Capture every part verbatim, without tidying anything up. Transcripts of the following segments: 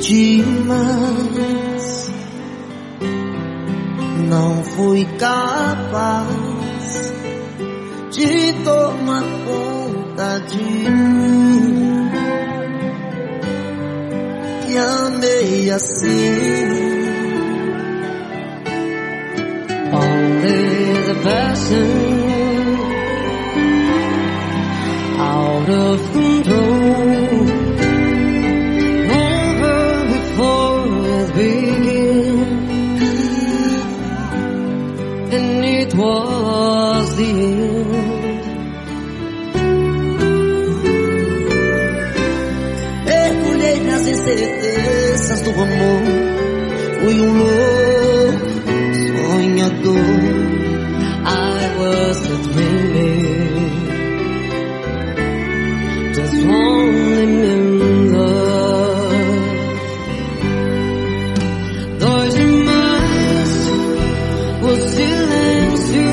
demais, não fui capaz de tomar conta de mim, que amei assim. Only the passion out of control, over before it began, and it was the end. Mergulhei nas incertezas do amor, fui um louco sonhador. I wasn't dreaming, just falling in love. Dói demais o silêncio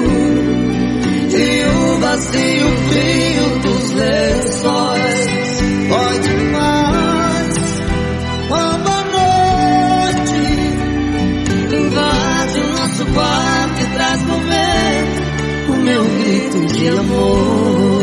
e o vazio frio dos lençóis. Dói demais quando a noite invade o nosso quarto e traz no vento o meu grito de amor.